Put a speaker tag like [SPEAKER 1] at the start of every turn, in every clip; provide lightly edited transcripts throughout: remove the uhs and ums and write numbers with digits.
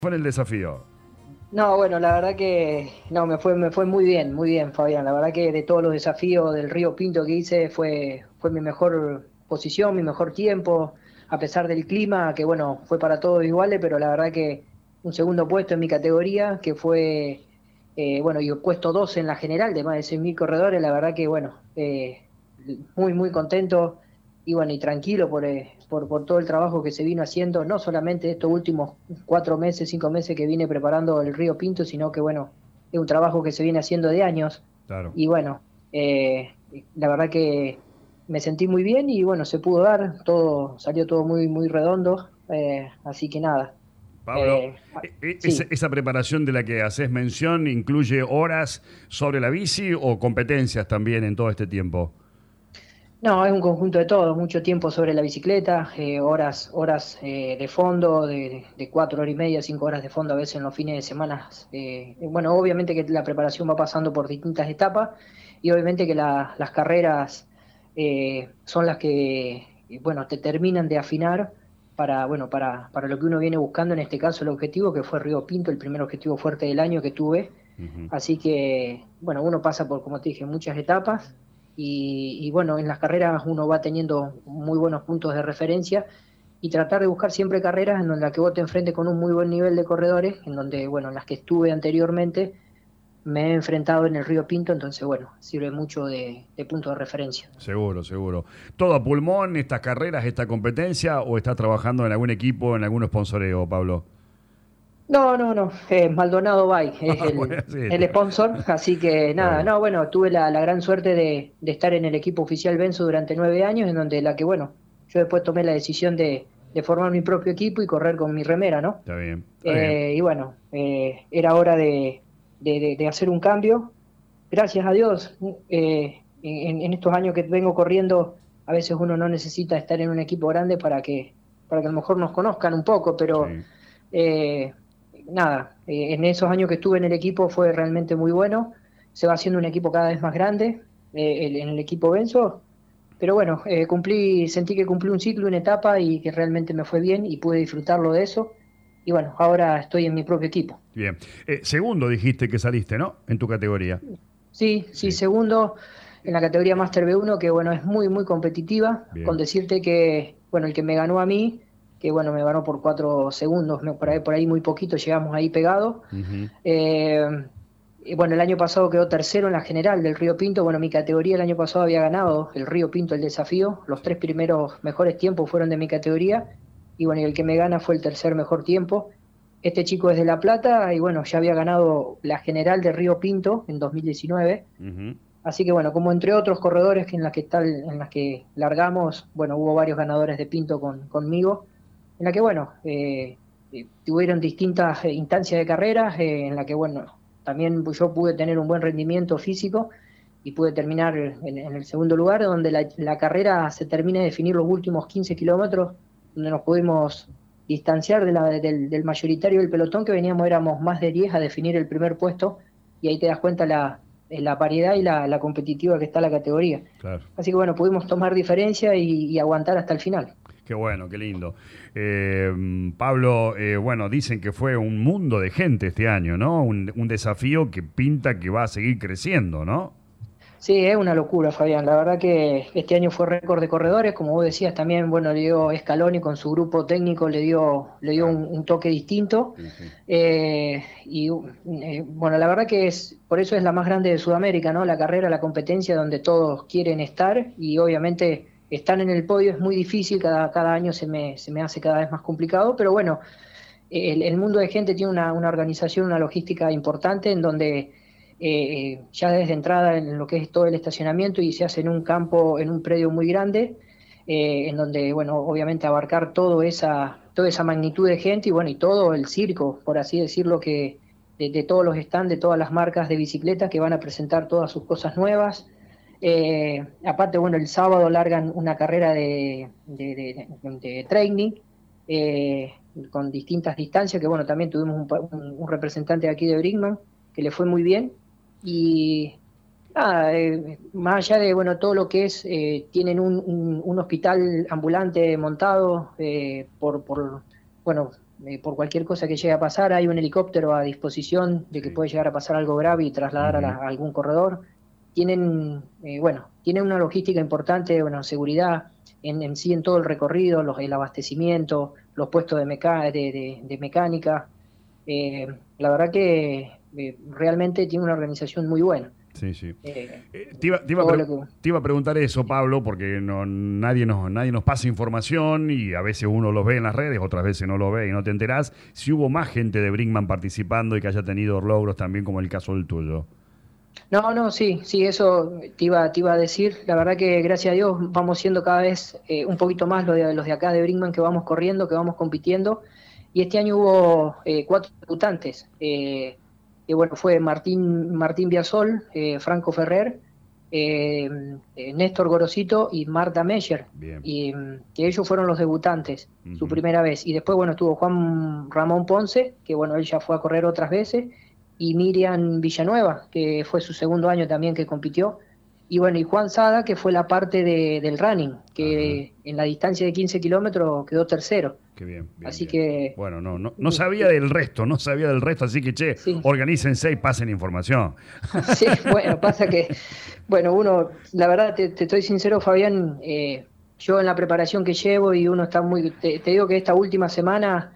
[SPEAKER 1] Fue en el desafío.
[SPEAKER 2] No, bueno, la verdad que no, me fue muy bien, Fabián. La verdad que de todos los desafíos del Río Pinto que hice fue mi mejor posición, mi mejor tiempo, a pesar del clima, que bueno, fue para todos iguales, pero la verdad que un segundo puesto en mi categoría, que fue, bueno, y puesto 2 en la general de más de 6.000 corredores, la verdad que bueno, muy contento y bueno, y tranquilo por todo el trabajo que se vino haciendo, no solamente estos últimos 4 meses, 5 meses que vine preparando el Río Pinto, sino que bueno, es un trabajo que se viene haciendo de años.
[SPEAKER 1] Claro.
[SPEAKER 2] Y bueno, la verdad que me sentí muy bien y bueno, se pudo dar, todo, salió todo muy redondo, así que nada.
[SPEAKER 1] Pablo,
[SPEAKER 2] eh,
[SPEAKER 1] esa,
[SPEAKER 2] sí.
[SPEAKER 1] esa preparación de la que haces mención incluye horas sobre la bici o competencias también en todo este tiempo.
[SPEAKER 2] No, es un conjunto de todo, mucho tiempo sobre la bicicleta, horas de fondo, de 4 horas y media, 5 horas de fondo a veces en los fines de semana. Bueno, obviamente que la preparación va pasando por distintas etapas y obviamente que las carreras son las que, bueno, te terminan de afinar para, bueno, para lo que uno viene buscando, en este caso el objetivo que fue Río Pinto, el primer objetivo fuerte del año que tuve.
[SPEAKER 1] Ujú.
[SPEAKER 2] Así que, bueno, uno pasa por, como te dije, muchas etapas y bueno, en las carreras uno va teniendo muy buenos puntos de referencia y tratar de buscar siempre carreras en donde la que vos te enfrentes con un muy buen nivel de corredores, en donde, bueno, en las que estuve anteriormente me he enfrentado en el Río Pinto, entonces, bueno, sirve mucho de punto de referencia.
[SPEAKER 1] Seguro, seguro. ¿Todo a pulmón, estas carreras, esta competencia, o estás trabajando en algún equipo, en algún sponsoreo, Pablo?
[SPEAKER 2] No, Maldonado Bike es
[SPEAKER 1] Ah, bueno, sí,
[SPEAKER 2] el sponsor, así que
[SPEAKER 1] está
[SPEAKER 2] nada,
[SPEAKER 1] bien.
[SPEAKER 2] no, bueno, tuve la gran suerte de estar en el equipo oficial Benzo durante 9 años, en donde la que, bueno, yo después tomé la decisión de formar mi propio equipo y correr con mi remera, ¿no?
[SPEAKER 1] Está bien, está bien.
[SPEAKER 2] Y bueno, era hora de hacer un cambio. Gracias a Dios, en estos años que vengo corriendo, a veces uno no necesita estar en un equipo grande para que a lo mejor nos conozcan un poco, pero
[SPEAKER 1] Sí.
[SPEAKER 2] eh, nada, en esos años que estuve en el equipo fue realmente muy bueno. Se va haciendo un equipo cada vez más grande, en el equipo Benzo, pero bueno, sentí que cumplí un ciclo, una etapa y que realmente me fue bien y pude disfrutarlo de eso. Y bueno, ahora estoy en mi propio equipo.
[SPEAKER 1] Bien. Segundo dijiste que saliste, ¿no? En tu categoría.
[SPEAKER 2] Sí,
[SPEAKER 1] Sí.
[SPEAKER 2] segundo en la categoría Master B1, que bueno, es muy competitiva, con
[SPEAKER 1] Bien.
[SPEAKER 2] decirte que, bueno, el que me ganó a mí, que bueno, me ganó por 4 segundos, por ahí muy poquito, llegamos ahí pegados.
[SPEAKER 1] Ujú.
[SPEAKER 2] Eh, y bueno, el año pasado quedó tercero en la general del Río Pinto, bueno, mi categoría el año pasado había ganado el Río Pinto el desafío, los 3 primeros mejores tiempos fueron de mi categoría, y bueno, y el que me gana fue el tercer mejor tiempo. Este chico es de La Plata y bueno, ya había ganado la general de Río Pinto en 2019.
[SPEAKER 1] Ujú.
[SPEAKER 2] Así que bueno, como entre otros corredores en las que largamos, bueno, hubo varios ganadores de Pinto conmigo, en la que bueno, tuvieron distintas instancias de carreras, en la que bueno, también yo pude tener un buen rendimiento físico y pude terminar en el segundo lugar, donde la carrera se termina de definir los últimos 15 kilómetros, donde nos pudimos distanciar del mayoritario del pelotón, que veníamos, éramos más de 10 a definir el primer puesto, y ahí te das cuenta la variedad y la competitiva que está la categoría.
[SPEAKER 1] Claro.
[SPEAKER 2] Así que bueno, pudimos tomar diferencia y aguantar hasta el final.
[SPEAKER 1] Qué bueno, qué lindo. Pablo, bueno, dicen que fue un mundo de gente este año, ¿no? Un desafío que pinta que va a seguir creciendo, ¿no?
[SPEAKER 2] Sí, es una locura, Fabián. La verdad que este año fue récord de corredores, como vos decías también, bueno, le dio Scaloni con su grupo técnico, le dio
[SPEAKER 1] Claro.
[SPEAKER 2] un toque distinto.
[SPEAKER 1] Sí, sí.
[SPEAKER 2] Bueno, la verdad que por eso es la más grande de Sudamérica, ¿no? La carrera, la competencia donde todos quieren estar y obviamente estar en el podio es muy difícil, cada año se me hace cada vez más complicado, pero bueno, el mundo de gente tiene una organización, una logística importante en donde ya desde entrada en lo que es todo el estacionamiento y se hace en un campo, en un predio muy grande, en donde, bueno, obviamente abarcar toda esa magnitud de gente y bueno, y todo el circo, por así decirlo, que de todos los stands, de todas las marcas de bicicletas que van a presentar todas sus cosas nuevas. Aparte, bueno, el sábado largan una carrera de training, eh, con distintas distancias, que bueno, también tuvimos un representante aquí de Brinkman, que le fue muy bien. Y nada, más allá de bueno, todo lo que es, tienen un hospital ambulante montado, bueno, por cualquier cosa que llegue a pasar, hay un helicóptero a disposición de que
[SPEAKER 1] Sí.
[SPEAKER 2] puede llegar a pasar algo grave y trasladar a algún corredor. Tienen, tienen una logística importante, bueno, seguridad en sí en todo el recorrido, el abastecimiento, los puestos de mecánica. La verdad que realmente tiene una organización muy buena.
[SPEAKER 1] Sí, sí.
[SPEAKER 2] Eh,
[SPEAKER 1] Te
[SPEAKER 2] todo lo que-
[SPEAKER 1] iba a preguntar eso, Pablo, porque nadie nos pasa información y a veces uno los ve en las redes, otras veces no lo ve y no te enterás. Si hubo más gente de Brinkman participando y que haya tenido logros también como el caso del tuyo.
[SPEAKER 2] No, sí, eso te iba a decir. La verdad que gracias a Dios vamos siendo cada vez un poquito más los de acá de Brinkman que vamos corriendo, que vamos compitiendo. Y este año hubo 4 debutantes. Que bueno, fue Martín Biasol, Franco Ferrer, Néstor Gorosito y Marta Meyer.
[SPEAKER 1] Bien.
[SPEAKER 2] Y que ellos fueron los debutantes, su
[SPEAKER 1] Ujú.
[SPEAKER 2] primera vez. Y después, bueno, estuvo Juan Ramón Ponce, que bueno, él ya fue a correr otras veces, y Miriam Villanueva, que fue su segundo año también que compitió. Y bueno, y Juan Sada, que fue la parte del running, que en la distancia de 15 kilómetros quedó tercero.
[SPEAKER 1] Qué bien, bien,
[SPEAKER 2] Así
[SPEAKER 1] bien.
[SPEAKER 2] que
[SPEAKER 1] Bueno, no sabía del resto, así que, che,
[SPEAKER 2] sí.
[SPEAKER 1] organícense y pasen información.
[SPEAKER 2] Sí, bueno, pasa que, bueno, uno, la verdad, te estoy sincero, Fabián, yo en la preparación que llevo y uno está te digo que esta última semana,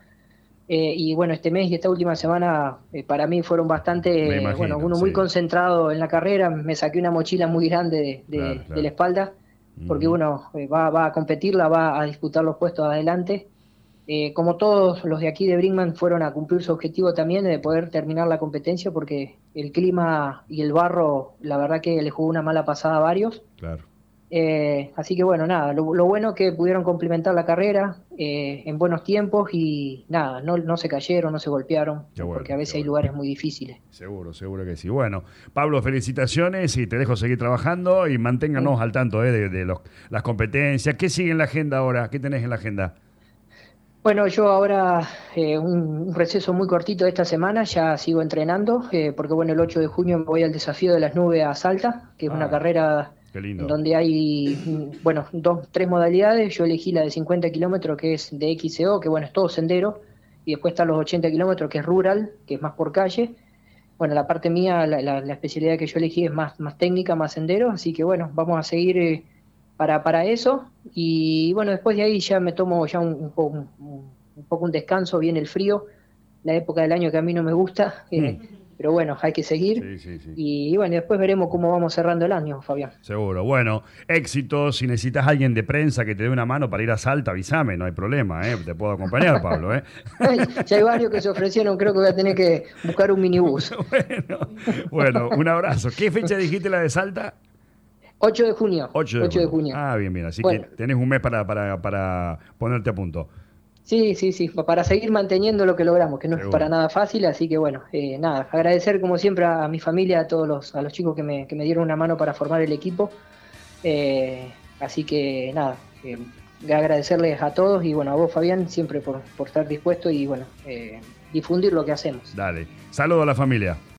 [SPEAKER 2] y bueno, este mes y esta última semana para mí fueron
[SPEAKER 1] Me
[SPEAKER 2] bastante,
[SPEAKER 1] imagino,
[SPEAKER 2] bueno, uno muy
[SPEAKER 1] sí.
[SPEAKER 2] concentrado en la carrera, me saqué una mochila muy grande
[SPEAKER 1] Claro, claro.
[SPEAKER 2] de la espalda, porque
[SPEAKER 1] Ujú.
[SPEAKER 2] uno va a competirla, va a disputar los puestos adelante. Como todos los de aquí de Brinkman fueron a cumplir su objetivo también de poder terminar la competencia porque el clima y el barro, la verdad que le jugó una mala pasada a varios.
[SPEAKER 1] Claro.
[SPEAKER 2] Así que bueno, nada, lo bueno que pudieron complementar la carrera en buenos tiempos y nada, no se cayeron, no se golpearon,
[SPEAKER 1] Qué bueno,
[SPEAKER 2] porque a veces
[SPEAKER 1] qué
[SPEAKER 2] hay
[SPEAKER 1] bueno.
[SPEAKER 2] lugares muy difíciles.
[SPEAKER 1] Seguro que sí. Bueno, Pablo, felicitaciones y te dejo seguir trabajando y manténganos al tanto las competencias. ¿Qué sigue en la agenda ahora? ¿Qué tenés en la agenda?
[SPEAKER 2] Bueno, yo ahora un receso muy cortito de esta semana, ya sigo entrenando, porque bueno, el 8 de junio me voy al desafío de las nubes a Salta, que es una carrera
[SPEAKER 1] Qué lindo.
[SPEAKER 2] en donde hay, bueno, 3 modalidades. Yo elegí la de 50 kilómetros, que es de XCO, que bueno, es todo sendero, y después están los 80 kilómetros, que es rural, que es más por calle. Bueno, la parte mía, la especialidad que yo elegí es más técnica, más sendero, así que bueno, vamos a seguir para eso. Y bueno, después de ahí ya me tomo ya un poco un descanso, viene el frío, la época del año que a mí no me gusta, pero bueno, hay que seguir.
[SPEAKER 1] Sí.
[SPEAKER 2] Y bueno, después veremos cómo vamos cerrando el año, Fabián.
[SPEAKER 1] Seguro. Bueno, éxito. Si necesitas a alguien de prensa que te dé una mano para ir a Salta, avísame, no hay problema, ¿eh? Te puedo acompañar, Pablo, ¿eh?
[SPEAKER 2] Ya hay varios que se ofrecieron, creo que voy a tener que buscar un minibús.
[SPEAKER 1] Bueno, un abrazo. ¿Qué fecha dijiste la de Salta?
[SPEAKER 2] 8 de junio.
[SPEAKER 1] 8 de junio. Ah, bien. Así
[SPEAKER 2] Bueno.
[SPEAKER 1] que tenés un mes para ponerte a punto.
[SPEAKER 2] Sí, para seguir manteniendo lo que logramos, que no
[SPEAKER 1] Seguro.
[SPEAKER 2] es para nada fácil, así que bueno, nada, agradecer como siempre a mi familia, a los chicos que me dieron una mano para formar el equipo, así que nada, agradecerles a todos y bueno, a vos Fabián, siempre por estar dispuesto y bueno, difundir lo que hacemos.
[SPEAKER 1] Dale. Saludo a la familia.